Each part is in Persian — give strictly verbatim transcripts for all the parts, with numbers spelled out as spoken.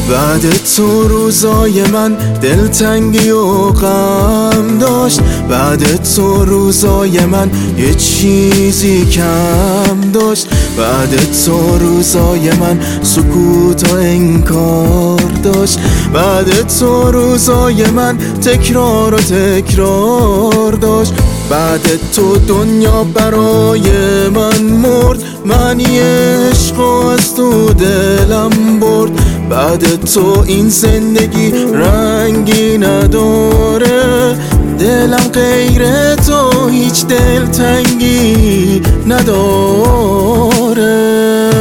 بعد تو روزای من دلتنگی و غم داشت، بعد تو روزای من یه چیزی کم داشت، بعد تو روزای من سکوت و انکار داشت، بعد تو روزای من تکرار و تکرار داشت، بعد تو دنیا برای من مرد، معنی عشق از تو دلم برد، بعد تو این زندگی رنگی نداره، دلم غیر تو هیچ دلتنگی نداره.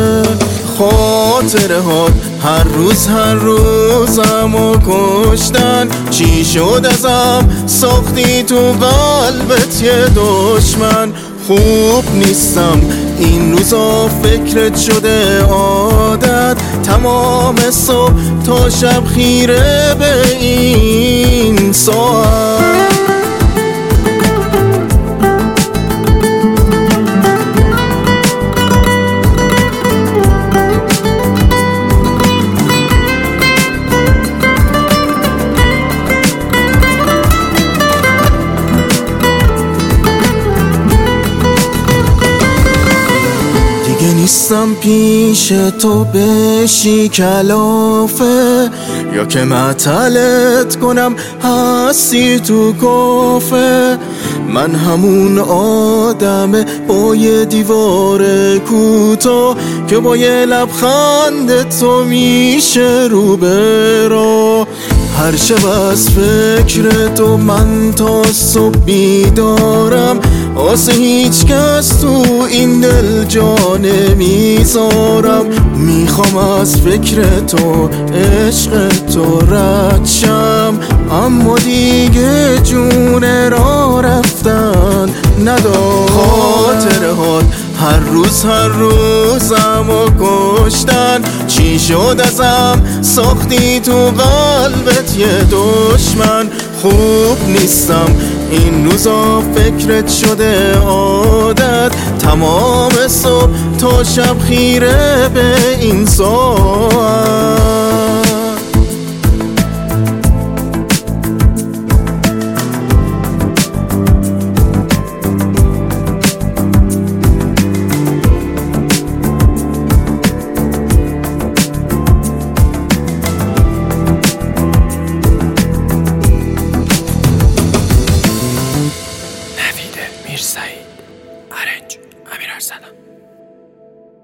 خاطره ها هر روز هر روزمو کشتن، چی شد ازم ساختی تو قلبت یه دشمن؟ خوب نیستم این روزا فکرت شده عادت، تمام صبح تا شب خیره به این ساعت. نیستم پیش تو بشی کلافه، یا که معطلت کنم هستی تو کافه. من همون آدمه با یه دیوار کوتاه که با یه لبخند تو میشه رو به راه. هر شب از فکر تو من تا صبح بیدارم، آسه هیچ کس تو این دل جا نمیذارم. میخوام از فکر تو عشق تو رد شم، اما دیگه جون را رفتن ندارم. خاطره هات هر روز هر روزمو کشتن، چی شد ازم ساختی تو قلبت یه دشمن؟ خوب نیستم این روزا فکرت شده عادت، تمام صبح تا شب خیره به این ساعت.